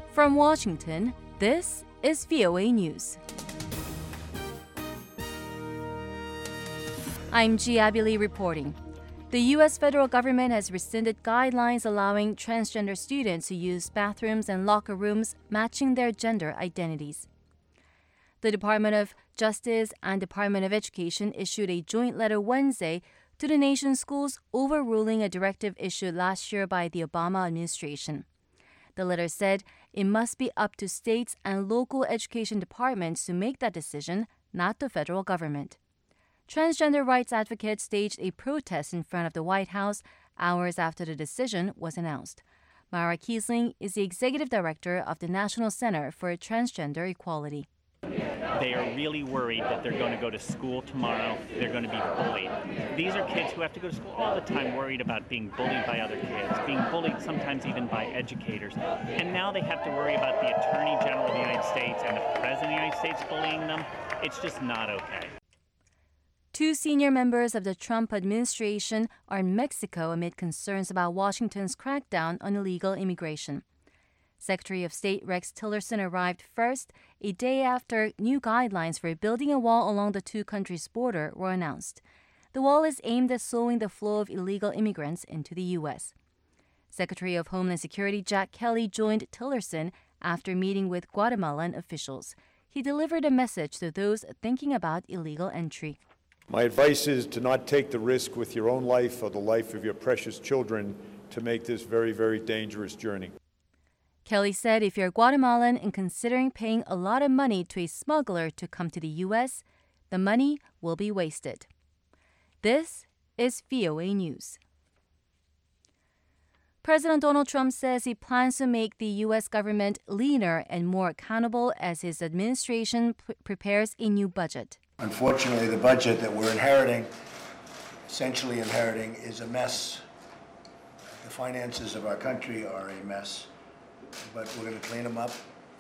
From Washington, this is VOA News. I'm Gia Lee reporting. The U.S. federal government has rescinded guidelines allowing transgender students to use bathrooms and locker rooms matching their gender identities. The Department of Justice and Department of Education issued a joint letter Wednesday to the nation's schools overruling a directive issued last year by the Obama administration. The letter said it must be up to states and local education departments to make that decision, not the federal government. Transgender rights advocates staged a protest in front of the White House hours after the decision was announced. Mara Kiesling is the executive director of the National Center for Transgender Equality. They are really worried that they're going to go to school tomorrow, they're going to be bullied. These are kids who have to go to school all the time worried about being bullied by other kids, being bullied sometimes even by educators. And now they have to worry about the Attorney General of the United States and the President of the United States bullying them. It's just not okay. Two senior members of the Trump administration are in Mexico amid concerns about Washington's crackdown on illegal immigration. Secretary of State Rex Tillerson arrived first, a day after new guidelines for building a wall along the two countries' border were announced. The wall is aimed at slowing the flow of illegal immigrants into the U.S. Secretary of Homeland Security Jack Kelly joined Tillerson after meeting with Guatemalan officials. He delivered a message to those thinking about illegal entry. My advice is to not take the risk with your own life or the life of your precious children to make this very, very dangerous journey. Kelly said if you're Guatemalan and considering paying a lot of money to a smuggler to come to the U.S., the money will be wasted. This is VOA News. President Donald Trump says he plans to make the U.S. government leaner and more accountable as his administration prepares a new budget. Unfortunately, the budget that we're essentially inheriting, is a mess. The finances of our country are a mess, but we're going to clean them up.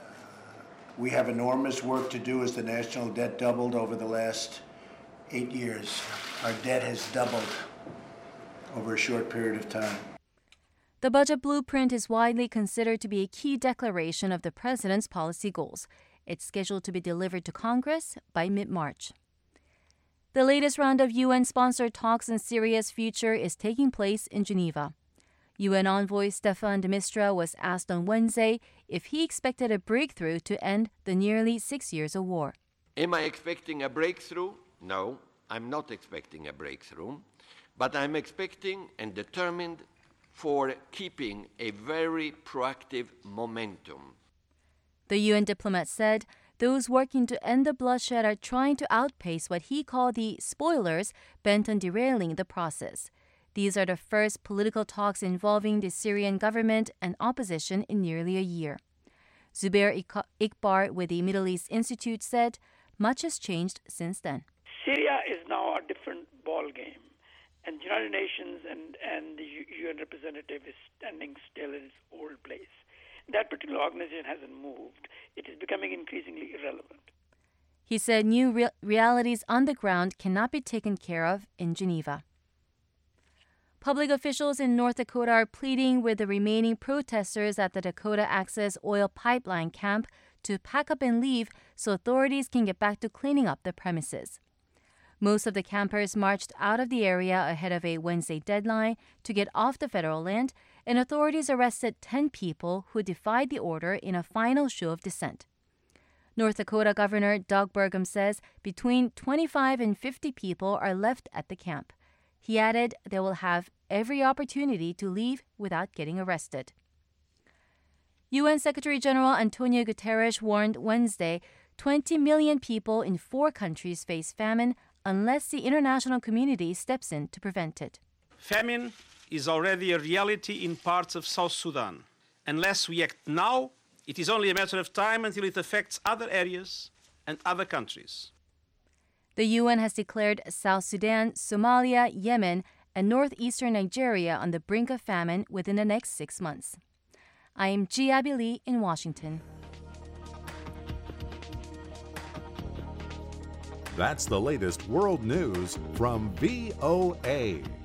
We have enormous work to do as the national debt doubled over the last 8 years. Our debt has doubled over a short period of time. The budget blueprint is widely considered to be a key declaration of the president's policy goals. It's scheduled to be delivered to Congress by mid-March. The latest round of UN-sponsored talks on Syria's future is taking place in Geneva. UN envoy Staffan de Mistura was asked on Wednesday if he expected a breakthrough to end the nearly 6 years of war. Am I expecting a breakthrough? No, I'm not expecting a breakthrough, but I'm expecting and determined for keeping a very proactive momentum. The UN diplomat said those working to end the bloodshed are trying to outpace what he called the spoilers bent on derailing the process. These are the first political talks involving the Syrian government and opposition in nearly a year. Zubair Iqbar with the Middle East Institute said much has changed since then. Syria is now a different ballgame, and the United Nations and the UN representative is standing still in its old place. That particular organization hasn't moved. It is becoming increasingly irrelevant. He said new realities on the ground cannot be taken care of in Geneva. Public officials in North Dakota are pleading with the remaining protesters at the Dakota Access Oil Pipeline camp to pack up and leave so authorities can get back to cleaning up the premises. Most of the campers marched out of the area ahead of a Wednesday deadline to get off the federal land, and authorities arrested 10 people who defied the order in a final show of dissent. North Dakota Governor Doug Burgum says between 25 and 50 people are left at the camp. He added they will have every opportunity to leave without getting arrested. UN Secretary General Antonio Guterres warned Wednesday 20 million people in 4 countries face famine unless the international community steps in to prevent it. Famine is already a reality in parts of South Sudan. Unless we act now, it is only a matter of time until it affects other areas and other countries. The UN has declared South Sudan, Somalia, Yemen, and northeastern Nigeria on the brink of famine within the next 6 months. I am Gia Lee in Washington. That's the latest world news from VOA.